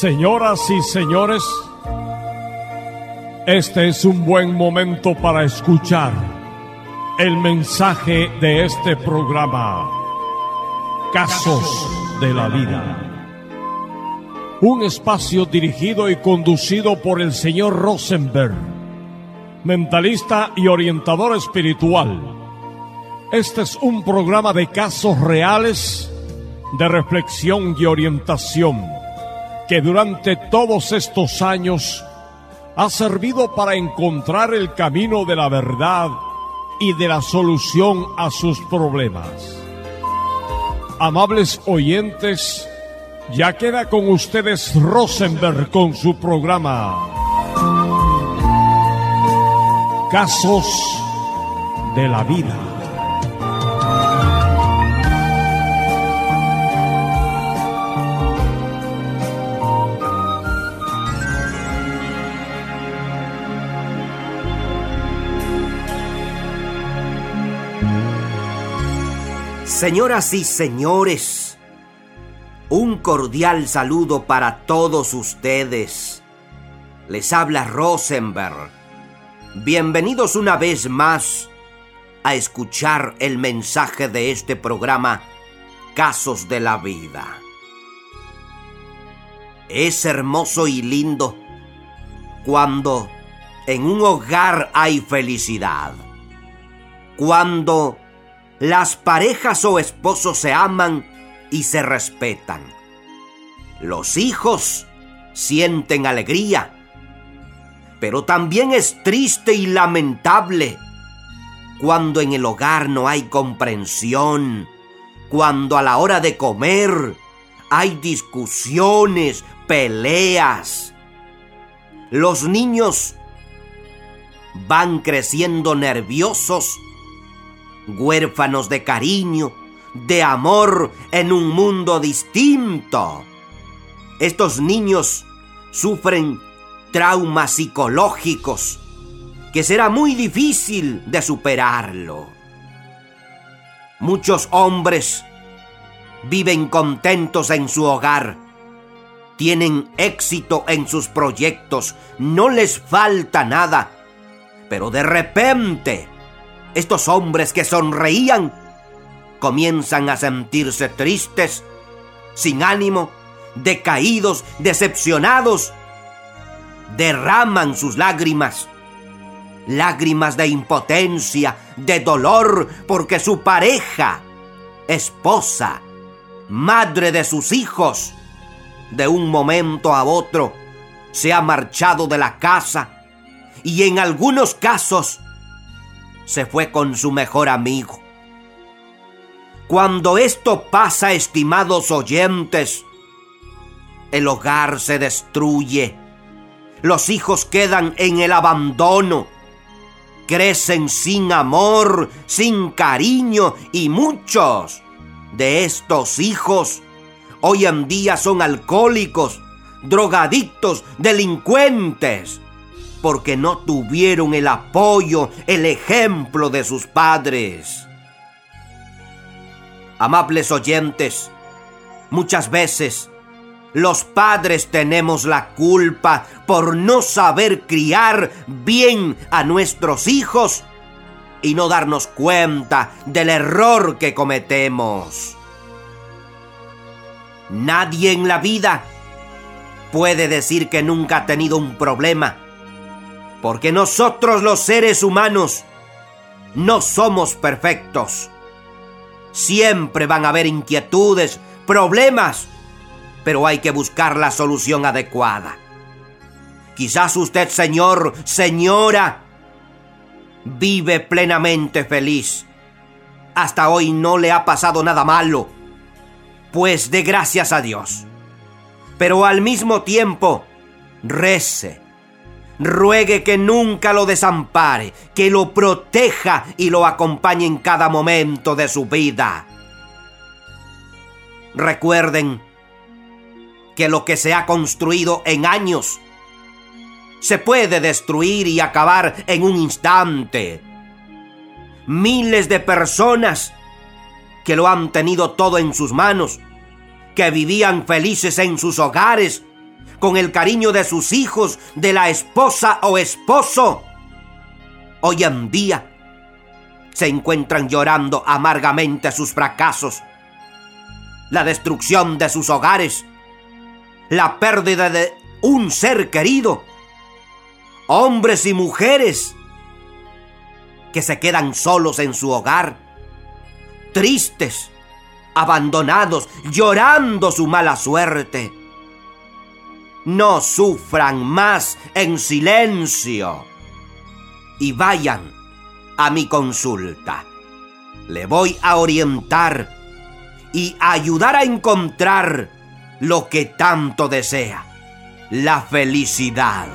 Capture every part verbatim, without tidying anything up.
Señoras y señores, este es un buen momento para escuchar el mensaje de este programa, Casos de la Vida. Un espacio dirigido y conducido por el señor Rosenberg, mentalista y orientador espiritual. Este es un programa de casos reales, de reflexión y orientación, que durante todos estos años ha servido para encontrar el camino de la verdad y de la solución a sus problemas. Amables oyentes, ya queda con ustedes Rosenberg con su programa Casos de la Vida. Señoras y señores, un cordial saludo para todos ustedes. Les habla Rosenberg. Bienvenidos una vez más a escuchar el mensaje de este programa, Casos de la Vida. Es hermoso y lindo cuando en un hogar hay felicidad, cuando las parejas o esposos se aman y se respetan. Los hijos sienten alegría, pero también es triste y lamentable cuando en el hogar no hay comprensión, cuando a la hora de comer hay discusiones, peleas. Los niños van creciendo nerviosos, huérfanos de cariño, de amor en un mundo distinto. Estos niños sufren traumas psicológicos que será muy difícil de superarlo. Muchos hombres viven contentos en su hogar, tienen éxito en sus proyectos, no les falta nada, pero de repente estos hombres que sonreían comienzan a sentirse tristes, sin ánimo, decaídos, decepcionados. Derraman sus lágrimas, lágrimas de impotencia, de dolor, porque su pareja, esposa, madre de sus hijos, de un momento a otro se ha marchado de la casa y en algunos casos se fue con su mejor amigo. Cuando esto pasa, estimados oyentes, el hogar se destruye, los hijos quedan en el abandono, crecen sin amor, sin cariño, y muchos de estos hijos hoy en día son alcohólicos, drogadictos, delincuentes, porque no tuvieron el apoyo, el ejemplo de sus padres. Amables oyentes, muchas veces los padres tenemos la culpa por no saber criar bien a nuestros hijos y no darnos cuenta del error que cometemos. Nadie en la vida puede decir que nunca ha tenido un problema, porque nosotros los seres humanos no somos perfectos. Siempre van a haber inquietudes, problemas, pero hay que buscar la solución adecuada. Quizás usted, señor, señora, vive plenamente feliz. Hasta hoy no le ha pasado nada malo, pues dé gracias a Dios. Pero al mismo tiempo, rece, ruegue que nunca lo desampare, que lo proteja y lo acompañe en cada momento de su vida. Recuerden que lo que se ha construido en años se puede destruir y acabar en un instante. Miles de personas que lo han tenido todo en sus manos, que vivían felices en sus hogares, con el cariño de sus hijos, de la esposa o esposo, hoy en día se encuentran llorando amargamente sus fracasos, la destrucción de sus hogares, la pérdida de un ser querido. Hombres y mujeres que se quedan solos en su hogar, tristes, abandonados, llorando su mala suerte. No sufran más en silencio y vayan a mi consulta. Le voy a orientar y ayudar a encontrar lo que tanto desea, la felicidad.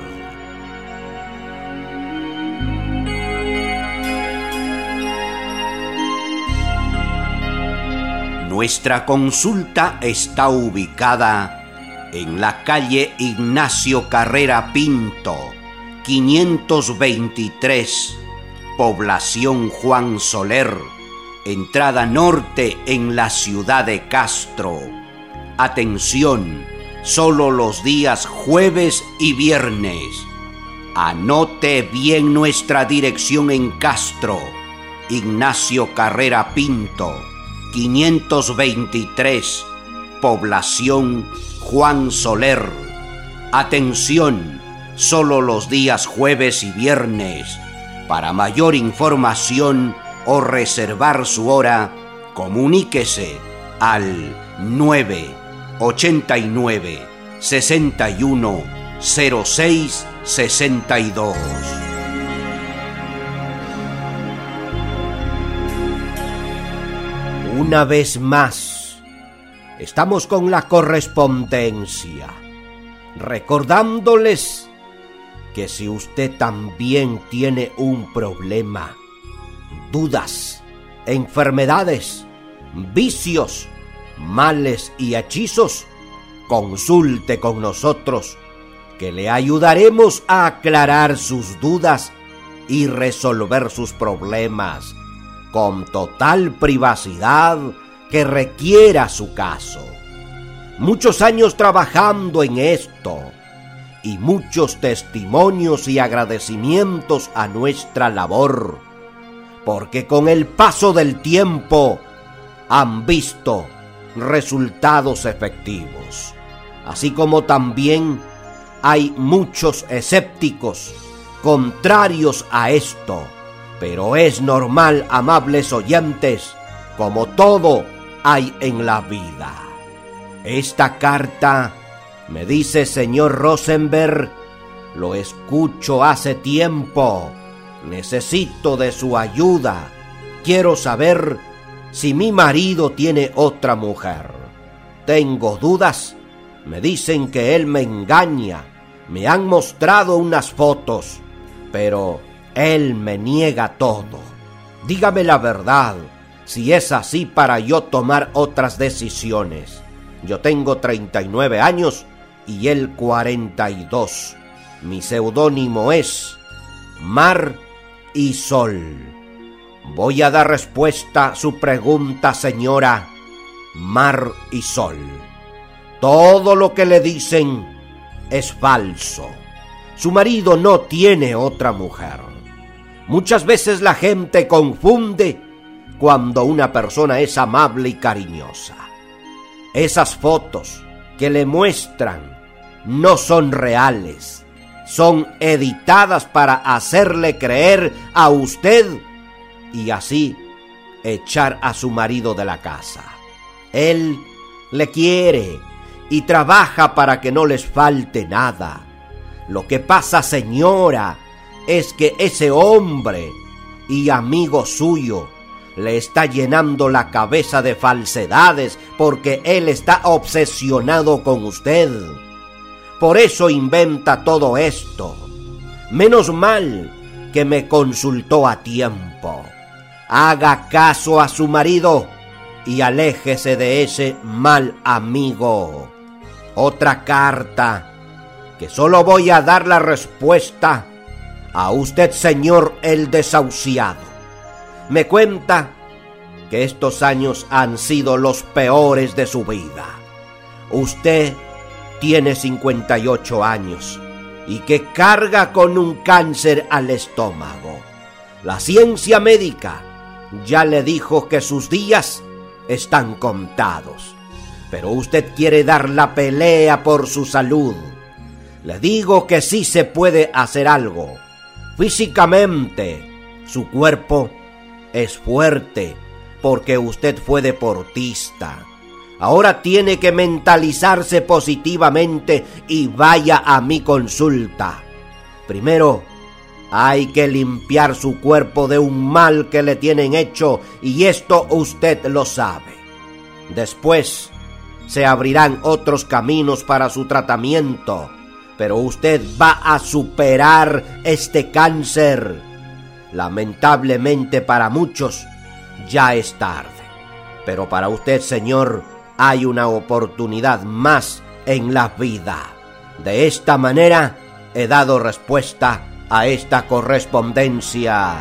Nuestra consulta está ubicada en la calle Ignacio Carrera Pinto, quinientos veintitrés, población Juan Soler, entrada norte en la ciudad de Castro. Atención, solo los días jueves y viernes. Anote bien nuestra dirección en Castro, Ignacio Carrera Pinto, quinientos veintitrés, población Juan Soler. Atención, solo los días jueves y viernes. Para mayor información o reservar su hora, comuníquese al nueve ochenta y nueve, sesenta y uno, cero seis sesenta y dos. Una vez más, estamos con la correspondencia, recordándoles que si usted también tiene un problema, dudas, enfermedades, vicios, males y hechizos, consulte con nosotros, que le ayudaremos a aclarar sus dudas y resolver sus problemas con total privacidad que requiera su caso. Muchos años trabajando en esto y muchos testimonios y agradecimientos a nuestra labor, porque con el paso del tiempo han visto resultados efectivos, así como también hay muchos escépticos contrarios a esto. Pero es normal, amables oyentes, como todo hay en la vida. Esta carta, me dice señor Rosenberg, lo escucho hace tiempo. Necesito de su ayuda. Quiero saber si mi marido tiene otra mujer. Tengo dudas. Me dicen que él me engaña. Me han mostrado unas fotos, pero él me niega todo. Dígame la verdad, si es así, para yo tomar otras decisiones. Yo tengo treinta y nueve años y él cuarenta y dos. Mi seudónimo es Mar y Sol. Voy a dar respuesta a su pregunta, señora Mar y Sol. Todo lo que le dicen es falso. Su marido no tiene otra mujer. Muchas veces la gente confunde cuando una persona es amable y cariñosa. Esas fotos que le muestran no son reales, son editadas para hacerle creer a usted y así echar a su marido de la casa. Él le quiere y trabaja para que no les falte nada. Lo que pasa, señora, es que ese hombre y amigo suyo le está llenando la cabeza de falsedades porque él está obsesionado con usted. Por eso inventa todo esto. Menos mal que me consultó a tiempo. Haga caso a su marido y aléjese de ese mal amigo. Otra carta, que solo voy a dar la respuesta a usted, señor el desahuciado. Me cuenta que estos años han sido los peores de su vida. Usted tiene cincuenta y ocho años y que carga con un cáncer al estómago. La ciencia médica ya le dijo que sus días están contados, pero usted quiere dar la pelea por su salud. Le digo que sí se puede hacer algo. Físicamente, su cuerpo es fuerte porque usted fue deportista. Ahora tiene que mentalizarse positivamente y vaya a mi consulta. Primero, hay que limpiar su cuerpo de un mal que le tienen hecho y esto usted lo sabe. Después, se abrirán otros caminos para su tratamiento, pero usted va a superar este cáncer. Lamentablemente para muchos ya es tarde, pero para usted, señor, hay una oportunidad más en la vida. De esta manera he dado respuesta a esta correspondencia.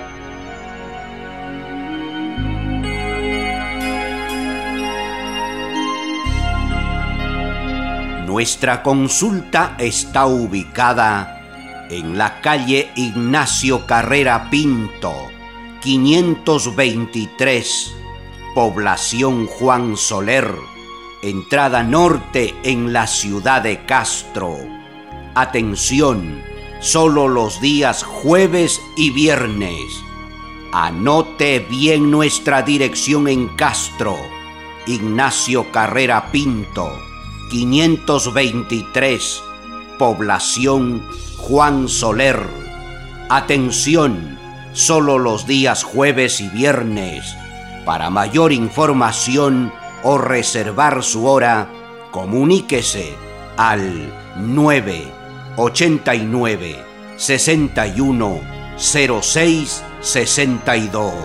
Nuestra consulta está ubicada en la calle Ignacio Carrera Pinto, quinientos veintitrés, población Juan Soler, entrada norte en la ciudad de Castro. Atención, solo los días jueves y viernes. Anote bien nuestra dirección en Castro, Ignacio Carrera Pinto, quinientos veintitrés, población Juan Soler. Atención, solo los días jueves y viernes. Para mayor información o reservar su hora, comuníquese al nueve ochenta y nueve, sesenta y uno, cero seis, sesenta y dos.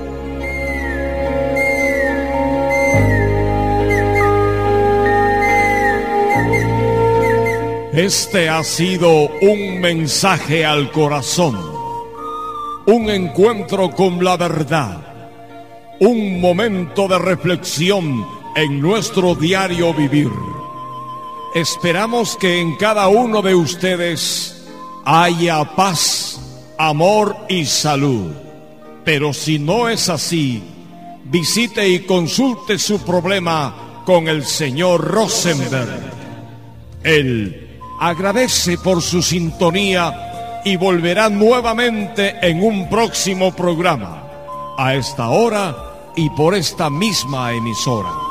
Este ha sido un mensaje al corazón, un encuentro con la verdad, un momento de reflexión en nuestro diario vivir. Esperamos que en cada uno de ustedes haya paz, amor y salud. Pero si no es así, visite y consulte su problema con el señor Rosenberg. Él agradece por su sintonía y volverá nuevamente en un próximo programa, a esta hora y por esta misma emisora.